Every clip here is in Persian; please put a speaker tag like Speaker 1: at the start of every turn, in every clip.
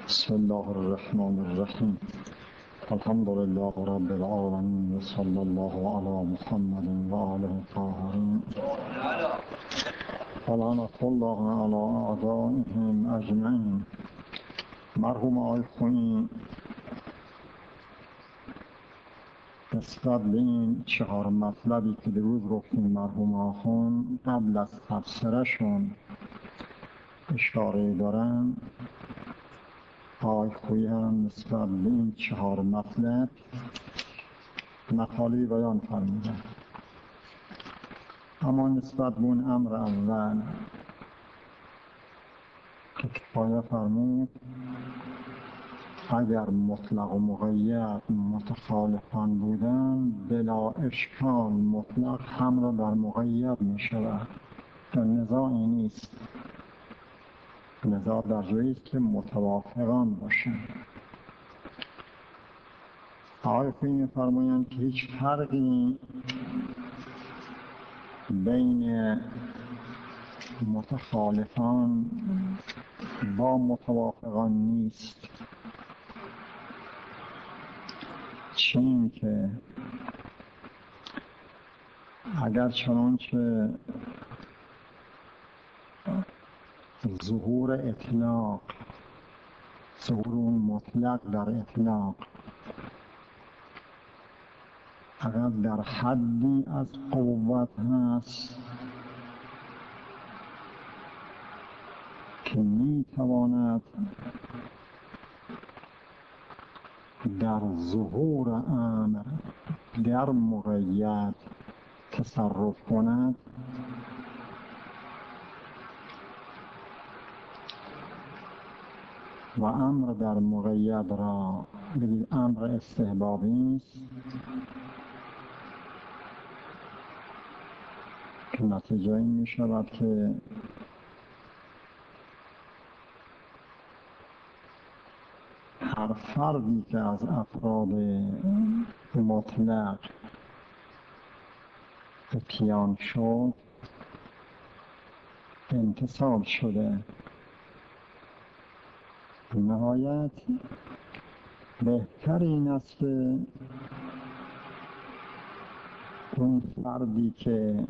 Speaker 1: بسم الله الرحمن الرحیم. الحمد لله رب العالمین و صلی الله علی محمد و آله الطاهرین و لعنة الله علی اعدائهم اجمعین. مرحوم آقای خویی نسبت به این 4 مطلبی که دیروز گفتیم مرحوم آخوند قبل از تفسیرشون اشاره دارن، آقای خویی هم نسبت به این 4 مطلب مطالبی بیان فرمودن. اما نسبت به اون امر اول که کفایه فرمود اگر مطلق و مقید متخالفان بودن بلا اشکال مطلق حمل بر مقید می شود و نزاعی نیست. نزاع در جایی که متوافقان باشن. آقای خویی می فرمایند که هیچ فرقی بین متخالفان با متوافقان نیست، چه این که اگر چنانچه ظهور اطلاق، ظهور اون مطلق در اطلاق اگر در حدی از قوت هست که می تواند در ظهور امر در مقید تصرف کند، و امر در مقید را بگید امر استحبابی است که نتیجه این می شود که هر فردی که از افراد مطلق اتیان شد انتصاب شده. نهایت بهتر این است که اون فردی که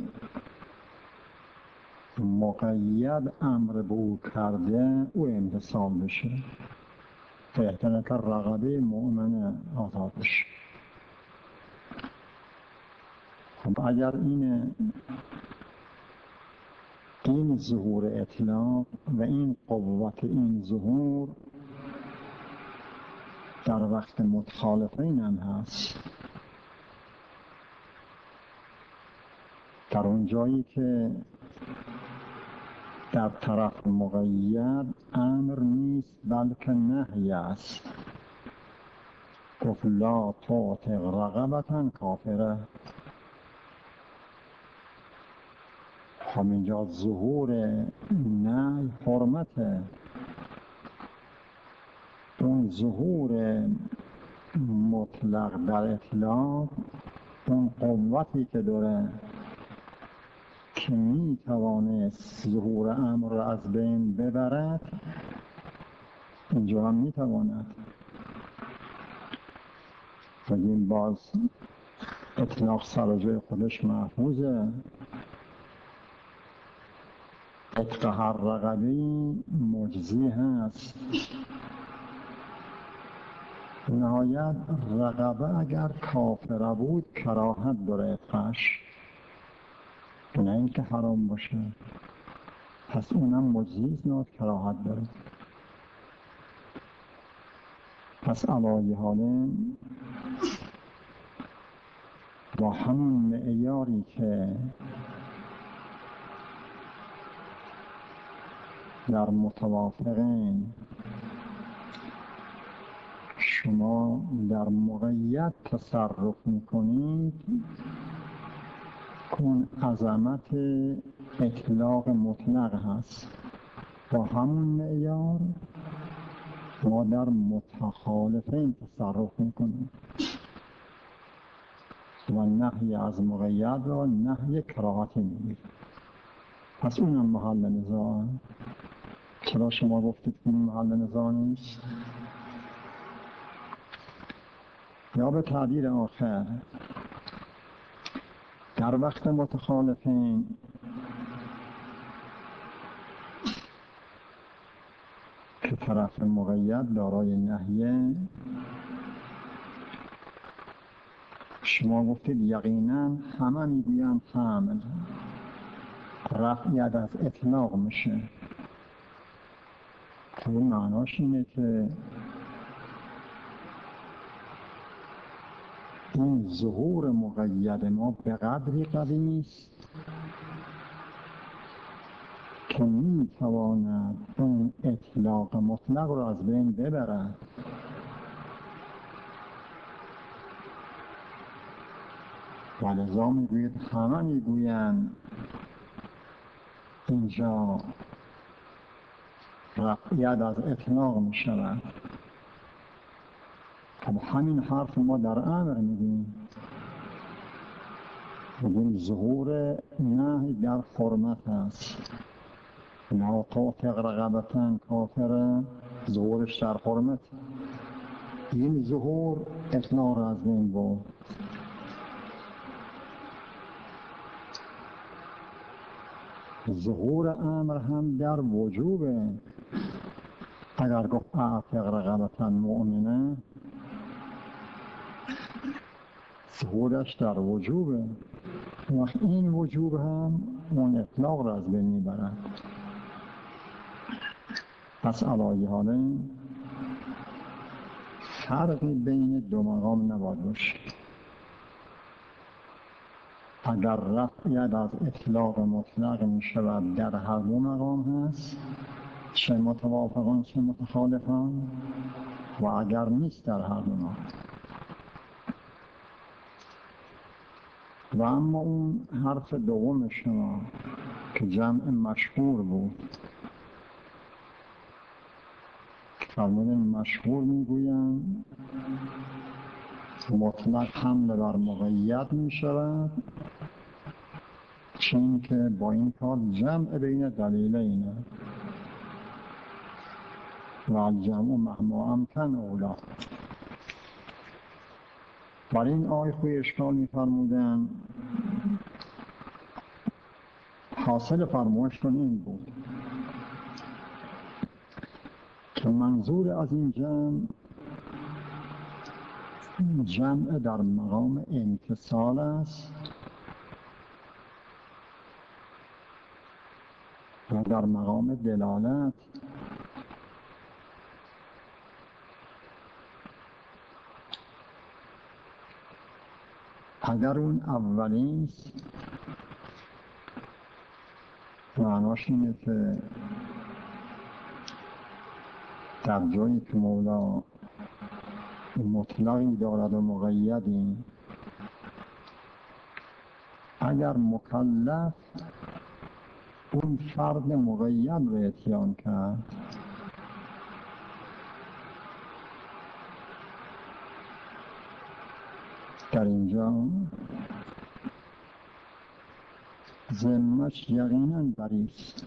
Speaker 1: مقید امر به او کرده او انتصاب بشه، بهتره که رقبه مؤمن آزاد بشه. خب اگر این ظهور اطلاق و این قوت این ظهور در وقت متخالفین هم هست، در اون جایی که در طرف مقید امر نیست بلکه نهی است، گفت لا تعتق رقبة کافره. خب اینجا ظهور نهی حرمته، اون ظهور مطلق در اطلاق اون قوتی که داره که می توانست ظهور امر را از بین ببرد اینجا هم می تواند. بگیم باز اطلاق سر جای خودش محفوظه، عتق هر رقبه‌ای مجزی هست. نهایت رقبه اگر کافره بود کراهت داره عتقش، نه اینکه حرام باشه، پس اونم مجزی است، نه کراهت داره. پس علایه حاله با همون معیاری که در متوافقین شما در مقید تصرف میکنید، کن عظمت اطلاق مطلق هست. با همون معیار ما در متخالفین تصرف میکنیم و نهی از مقید را نهی کراهتی میگیم. پس اونم محل نزاع. چرا شما گفتید که این محل نزاع نیست؟ یا به تعبیر آخر، در وقت متخالفین که طرف مقید دارای نهیه، شما گفتید یقینا همه میگویند حمل رفع ید از اطلاق میشه. خب معناش اینه که این ظهور مقید ما به قدری قوی است که میتواند اون اطلاق مطلق رو از بین ببرد. و لذا میگوید همه میگویند اینجا رفعیت از اطلاق میشود. خب همین حرف ما در امر میگیم، میگیم ظهور نهی در حرمت است. لا تعتق رقبة کافره، ظهورش در حرمت. این ظهور اطلاق را از بین برد. ظهور امر هم در وجوبه. اگر گفت اعتق رقبة مؤمنه، ظهورش در وجوبه. وقت این وجوب هم اون اطلاق را از بین میبرد. پس علایه حاله فرقی بین دو مقام نباید باشه. اگر رفع ید از اطلاق مطلق می شود در هر دو مقام هست، چه متوافقان چه متخالفان، و اگر نیست در هر دو مقام. و اما اون حرف دوم شما که جمع مشهور بود، فرمودن مشهور میگویند مطلق حمل بر مقید می شود، چون که با این کار جمع بین دلیلینه و الجمع مهما امکن اولا. بر این آیه خوی اشکال می فرمودن. حاصل فرمایشتون این بود که منظور از این جمع در مقام امتصال است و در مقام دلالت اگر اون اولی است، معناش اینه که در جایی که مولا مطلقی دارد و مقیدی، اگر مکلف اون فرد مقید رو اتیان کرد، در اینجا ذمه‌اش یقیناً بری است،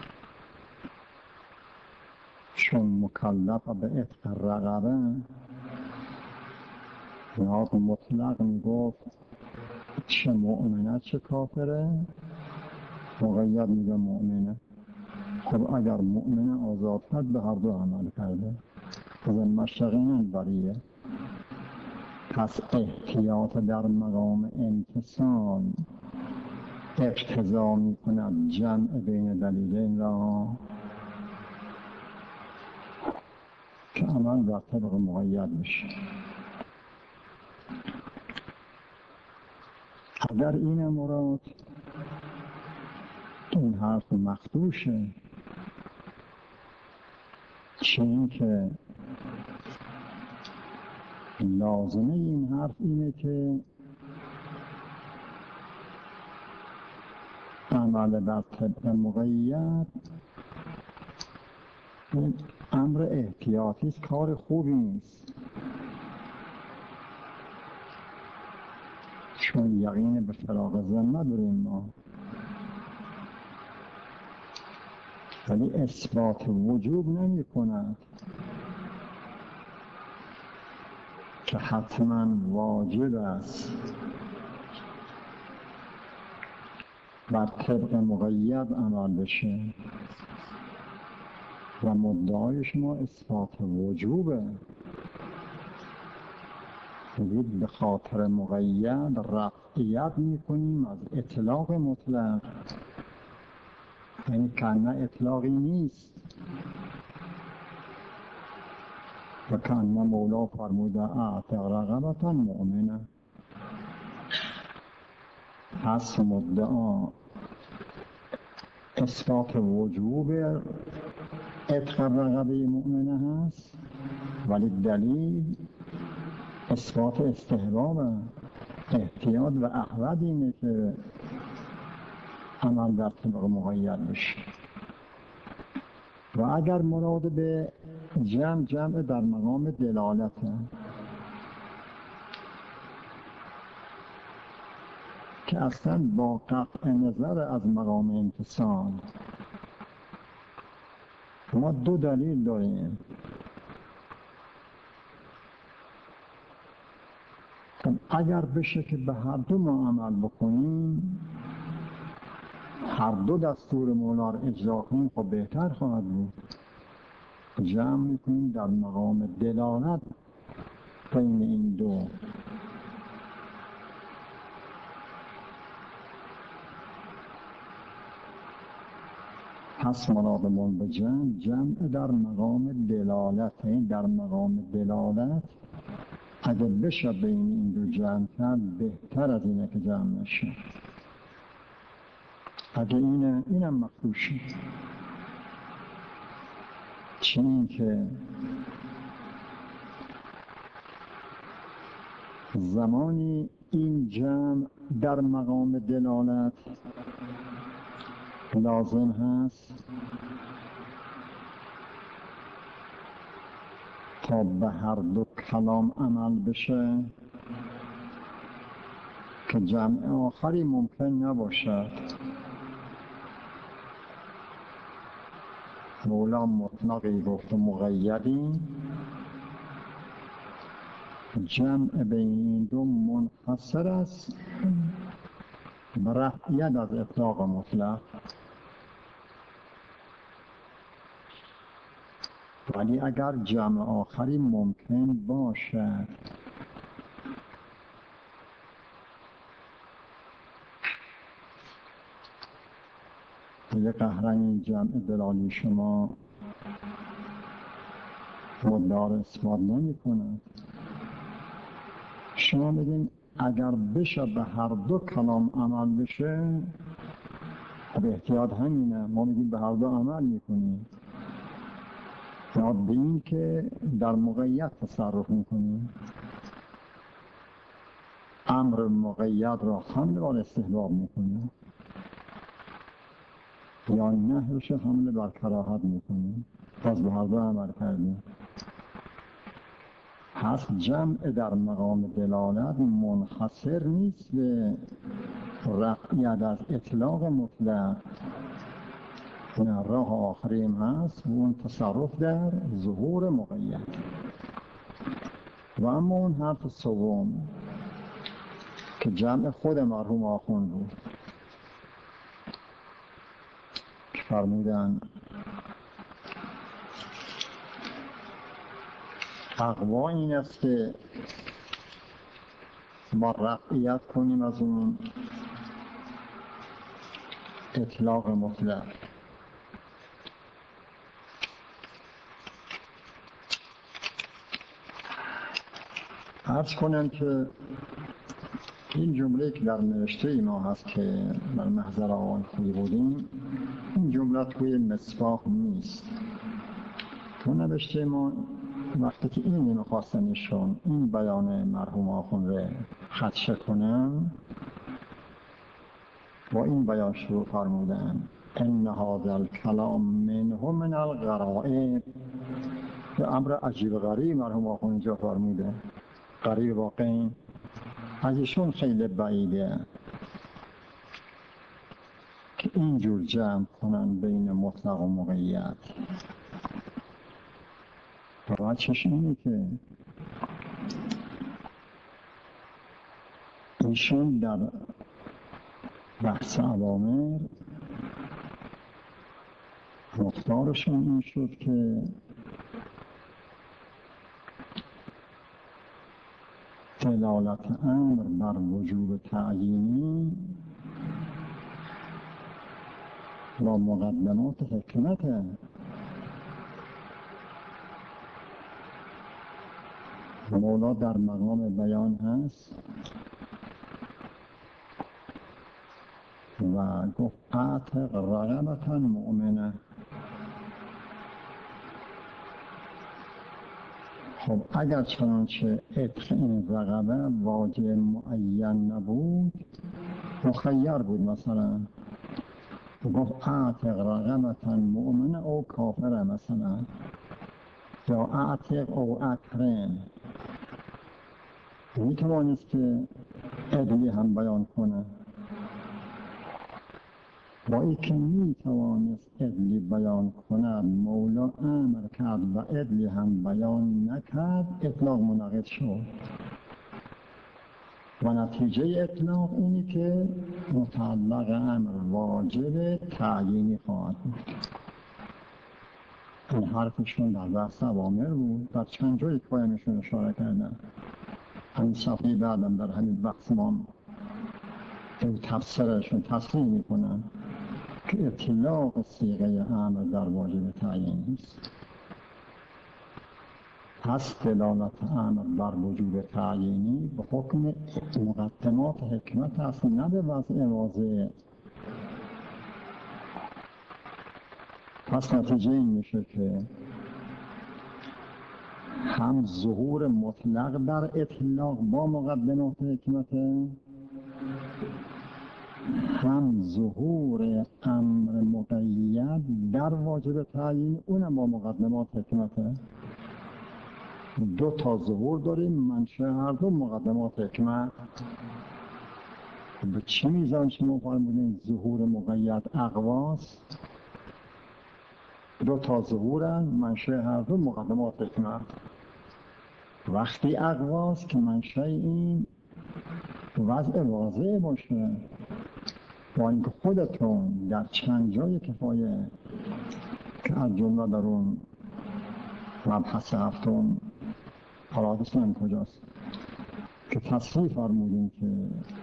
Speaker 1: چون مکلف به عتق رقبه یا مطلق میگفت چه مؤمنه چه کافره، مقید میگه مؤمنه. خب اگر مؤمنه آزاد کرد به هر دو عمل کرده، ذمه‌اش یقیناً بریه. پس احتیاط در مقام امتصال اقتضا می کند جمع بین دلیلین را که عمل بر طبق مقید بشه. اگر این مراد، این حرف مخدوشه، چون که لازمه این حرف اینه که عمل بر طبق مقید این امر احتیاطی است، کار خوبی نیست، چون یقین به فراغ ذمه داریم ما. ولی اثبات وجوب نمی کند که حتما واجب است بر طبق مقید عمل بشه و مدعای شما اثبات وجوبه. به خاطر مقید رفعیت میکنیم از اطلاق مطلق، یعنی کنه اطلاقی نیست و کنه مولا فرموده اعتق رقبتا مؤمنه. پس مدعا اثبات وجوب عتق رقبه مؤمنه هست، ولی دلیل اثبات استحباب. احتیاط و احوط اینه که عمل در طبق مقید بشه. و اگر مراد به جمع در مقام دلالته که اصلا با قطع نظر از مقام امتصال ما دو دلیل داریم. اگر بشه که به هر دو ما عمل بکنیم، هر دو دستور مولا رو اجرا کنیم، خب بهتر خواهد بود. جمع میکنیم در مقام دلالت بین این دو. پس مرادمون به جمع در مقام دلالت، این در مقام دلالت اگه بشه بین این دو جمع کرد بهتر از اینه که جمع نشه. اگه اینم مخدوشه، چنین که زمانی این جمع در مقام دلالت لازم هست تا به هر دو کلام عمل بشه که جمع آخری ممکن نباشد. مولا مطلقی گفت مقیدی، جمع بین این دو منحصر است به رفعیت از اطلاق مطلق. ولی اگر جمع آخری ممکن باشد دیگه قهرن این جمع دلالی شما مدار اثبات نمی کند. شما بگین اگر بشه به هر دو کلام عمل بشه، به احتیاط همینه، ما میگیم به هر دو عمل میکنیم، یا به این که در مقید تصرف میکنیم. امر مقید را حمل بر استحباب میکنیم یا نهیش حمل بر کراهت میکنیم. باز به هر دو عمل کردیم. پس جمع در مقام دلالت منحصر نیست به رفعیت از اطلاق مطلق، نه، راه آخریم هست و اون تصرف در ظهور مقید. و اما اون حرف سوم که جمع خود مرحوم آخوند بود که فرمودن تقوا این است که ما رفعیت کنیم از اون اطلاق مطلق. عرض کنم که این جمله که در نوشته ما هست که در محضر آقای خویی بودیم، این جمله توی مصباح نیست. تو نوشته ما وقتی که این نمیخواستنشون این بیان مرحوم آخوند رو خدشه کنن، با این بیان شروع فرمودن: ان هذا الکلام منه من الغرائب. به امر عجیب غریب مرحوم آخوند اینجا فرموده، غریب واقعی از ایشون خیلی بعیده. که اینجور جمع کنن بین مطلق و مقید. راجش اینه که ایشون در بحث اوامر رفتارشون این شد که دلالت امر بر وجوب تعیینی و مقدمات حکمت مولا در مقام بیان هست و گفت اعتق رغبتا مؤمنه. خب اگر چنانچه عتق این رغبه واجب معین نبود مخیر بود، مثلا گفت اعتق رغبتا مؤمنه او کافره، مثلا یا اعتق او اکرم، میتوانست که عدلی هم بیان کنه. با ای که میتوانست عدلی بیان کند مولا امر کرد و عدلی هم بیان نکرد، اطلاق منعقد شد و نتیجه اطلاق اینی که متعلق امر واجب تعیینی خواهد بود. این حرفشون در بحث اوامر بود. در چند جایی پایانشون اشاره کردن. همین صفحه بعدم در همین بحث ما تفسیرشون تصریح میکنن که اطلاق صیغه امر در واجب تعیین است. پس دلالت امر بر وجوب تعیینی به حکم مقدمات حکمت است، نه به وضع واضح. پس نتیجه این میشه که هم ظهور مطلق در اطلاق با مقدمات حکمت، هم ظهور امر مقید در واجب تعیین اونم با مقدمات حکمت. دو تا ظهور داریم، منشأ هر دو مقدمات حکمت. به چی میزان شما فرمودین ظهور مقید اقواس؟ دو تا ظهورن، منشأ هر دو مقدمات حکمت. وقتی اقواس که منشأ این وضع واضح باشه، با اینکه خودتون در چند جای کفایه که از جمله در اون مبحث هفتم حالاتش نمی کجاست که تصریح فرمودیم که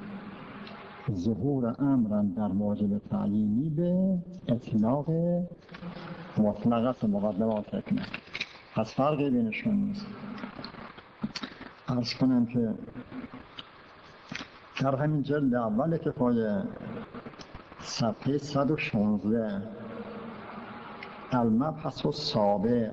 Speaker 1: ظهور امرن در واجب تعیینی به اطلاق مطلقت مقدمات حکمت. پس فرقی بینشون نیست. عرض کنم که در همین جلد اول کفایه صفحه 116 المبحث السابع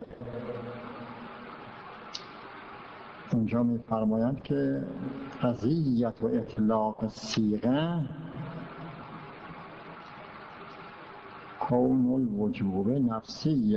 Speaker 1: اینجا می فرمایند که قضیت و اطلاق صیغه کون الوجوب نفسی.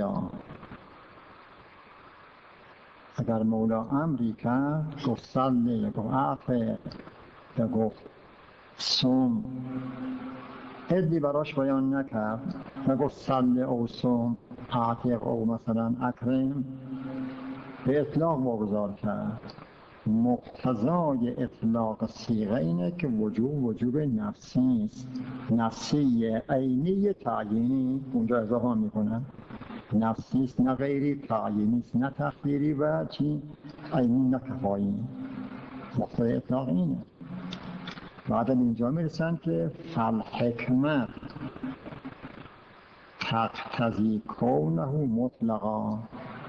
Speaker 1: اگر مولا امری کرد گفت صلی یا گفت اعطه یا گفت صوم، عدلی براش بیان نکرد، نگفت صلی او صوم اعتق او مثلا اکرم، به اطلاق واگذار کرد. مقتضای اطلاق صیغه اینه که وجوب نفسی است، نفسی عینی تعیینی اونجا اضافه میکنن، نفسی است نه غیری، تعیینی است نه تخییری و چی عینی نه کفایی. مقتضای اطلاق اینه. بعد اینجا میرسن که فالحکمت تقتضی کونه مطلقا.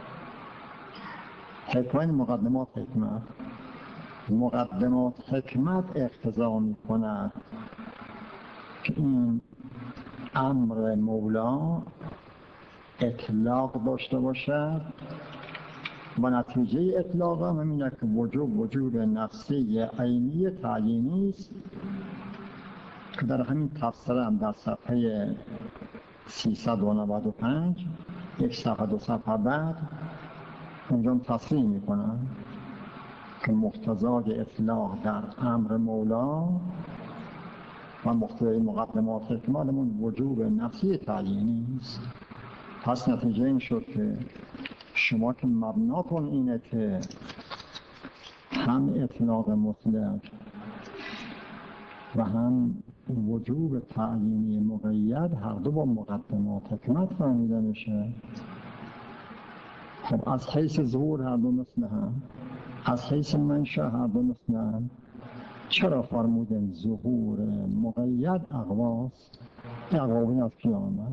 Speaker 1: حکمت مقدمات حکمت، مقدمات حکمت اقتضا می کند که این امر مولا اطلاق داشته باشد و نتیجه اطلاق هم همینه که وجوب نفسی عینی تعیینی است که در همین تفسیر هم در صفحه 395 یک صفحه دو صفحه بعد اونجا تصریح میکنن که مقتضای اطلاق در امر مولا و مقتضای مقدمات اکمالمون وجوب نفسی تعیینی است. پس نتیجه این شد که شما که مبناتون اینه که هم اطلاق مطلق و هم وجوب تعیینی مقید هر دو با مقدمات حکمت فهمیده میشه. خب از حیث ظهور هر دو مثل هم، از حیث منشأ هر دو مثل هم. چرا فرمودن ظهور مقید اقواست؟ اقوابین از کی آمد؟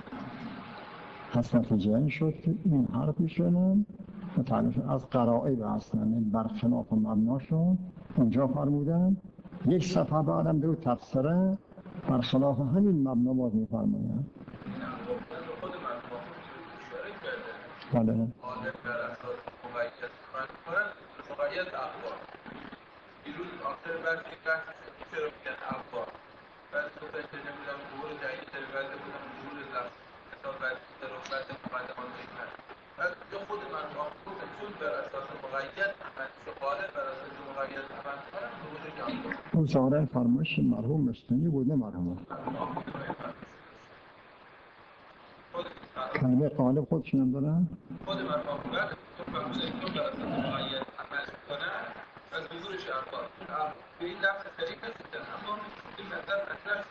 Speaker 1: پس نتیجه این شد که این حرفیشون از قرائب اصلا برخلاف مبناشون اونجا فرمودن. یک صفحه بعدم به تفسیره برخلاف همین مبنا باز می‌فرمایند. بله.
Speaker 2: غالب بر اساس مقید مقید اخبار. دیروز آخر بحثی چرا میگن اخبار؟ بعد صحبت نمیدونم ظهور جدید تلویزیون بودم ظهور لفظ حساب بعد ضرورت مقدمات حکمت. بعد یا خود من گفتم چون بر اساس مقید من غالب بر اساس مقید عمل کنم ظهور جدید.
Speaker 1: اون ظاهرا فرمایش مرحوم مستنی بود نه مرحوم. کلمه غالب خودشون هم دارن؟
Speaker 2: خود مرحوم بعد تو فرمایش چون بر اساس مقید عمل کنم از ظهورش اخبار. به این لفظ شریک هستن اما این مطلب مطرح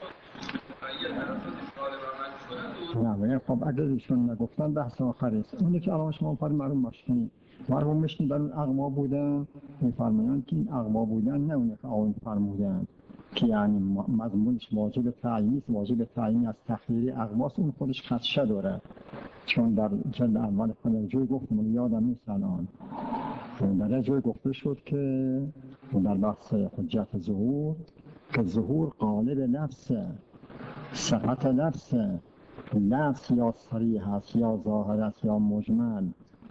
Speaker 1: نه خب اگر ایشون نگفتن بحث آخر است. اونی که الان شما فرمودید مرحوم مشنی در اون اقوا بودن می‌فرمایند که این اقوا بودن نه اون که آن فرمودن که یعنی مضمونش واجب تعیینی است. واجب تعیینی از تخییر اقواس اون خودش خدشه داره، چون در جلد اول خودجوی گفتم یادم نیست الان در جای گفته شد که در بحث حجت ظهور که ظهور قالب نفسه، صفت نفسه، لفظ یا صریح است یا ظاهر است یا مجمل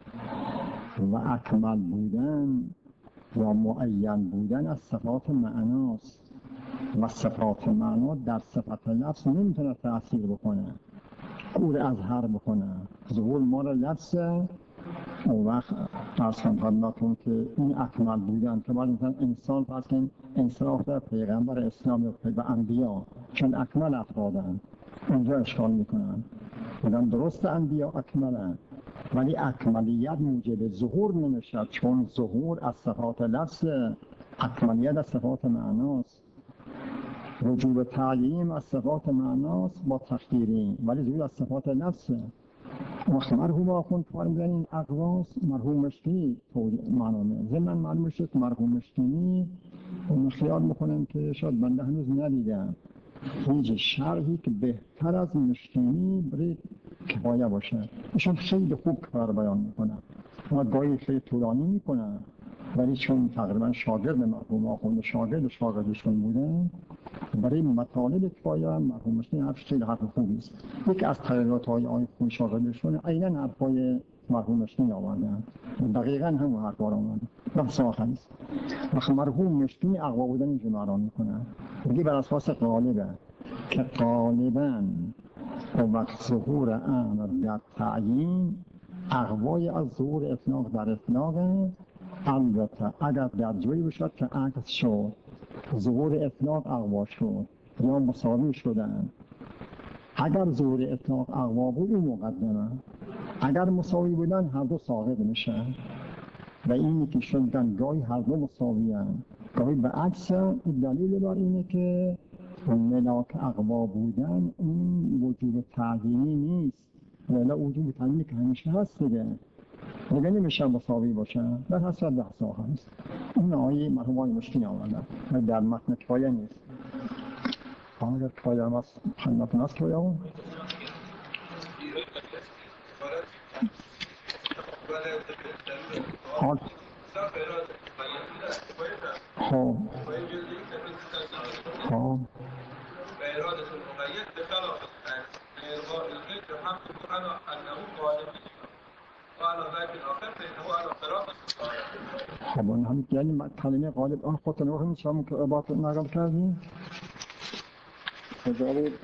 Speaker 1: و اکمل بودن یا معین بودن از صفات معناست و صفات معنا در صفت لفظ نمیتونه تأثیر بکنه، او رو اظهار بکنه. ظهور مال لفظه. اون وقت ارسان خدمتون که این اکمل بودن که باید انسان پس که انصراف در پیغمبر اسلام و انبیا چون اکمل افرادن اونجا اشکال میکنن. بودن درست انبیا اکملن ولی اکملیت موجب ظهور نمیشد، چون ظهور از صفات لفظ، اکملیت از صفات معناست. وجوب تعیین از صفات معناست با تخدیرین ولی ظهور از صفات لفظه. وقت مرحوم آخوند فرمودن این اقواس مرحوم مشکینی معنامه زمین معلوم شد که مرحوم مشکینی خیال میکنم که شاید بنده هنوز ندیدم هیچ شرحی که بهتر از مشکینی برای کفایه باشه. ایشون خیلی خوب کار بیان میکنن و گاهی خیلی طولانی میکنن ولی چون تقریبا شاگرد مرحوم آخوند شاگردشون بودن برای مطالب کفایه مرحوم مشکینی حرف خیلی حرف خوبی است. یکی از تغییرات‌های آن شاگردشون عیناً حرفای مرحوم مشکینی آوردن، دقیقاً همون حرفا رو آوردن. بحث آخری است. وقت مرحوم مشکینی اقوا بودن اینجور معنا میکنن میگه بر اساس غالبه که غالباً وقت ظهور امر در تعیین اقوای از ظهور اطلاق در اطلاق. البته اگر در جایی باشد که عکس شد ظهور اطلاق اقوا شد یا مساوی شدن، اگر ظهور اطلاق اقوا بود این مقدمه، اگر مساوی بودن هر دو ساقط میشه و اینی که شدن گاهی هر دو مساوی هستند گاهی به عکس. دلیل بر اینه که ملاک اقوا بودن این وجوب تعیینی نیست ولی وجوب تعیینی که همیشه هست دیگه نمیشه مساوی باشه. در حسرت بحث آخر است. این آیه مرحوم آقای مشکینی آوردن و در متن کفایه نیست. اگر کفایه هم هست خدمتتون هست کفایه هم
Speaker 2: و اراده المقید به خلاف ارغاء الذکر هم تبقى انه غالب قال لكن آخر فإنه على خلاف
Speaker 1: خب اون هم یعنی کلمه غالب آن خود نوح میشم که عبارت نقل کردیم کجا بود؟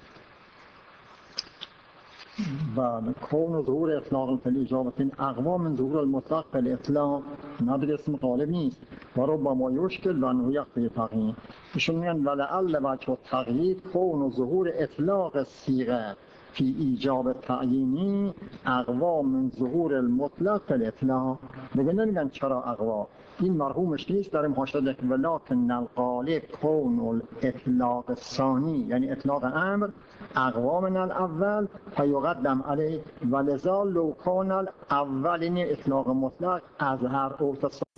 Speaker 1: بعد کون ظهور اطلاق فی الاجابه اقوا من ظهور المطلق فی الاطلاق نداره اسم غالب نیست و ربما یشکل و انه یقضی تغییر. ایشون میگن ولعل وجه التغییر کون و ظهور اطلاق الصیغه فی ایجاب تعیینی اقوا من ظهور المطلق فی الاطلاق. نمیگن چرا اقوا، این مرحومش نیست، داریم حاشیه که ولکن الغالب کون الاطلاق الثانی، یعنی اطلاق امر اقوا من الاول فیقدم علیه ولذا لو کان الاول، این اطلاق مطلق اظهر او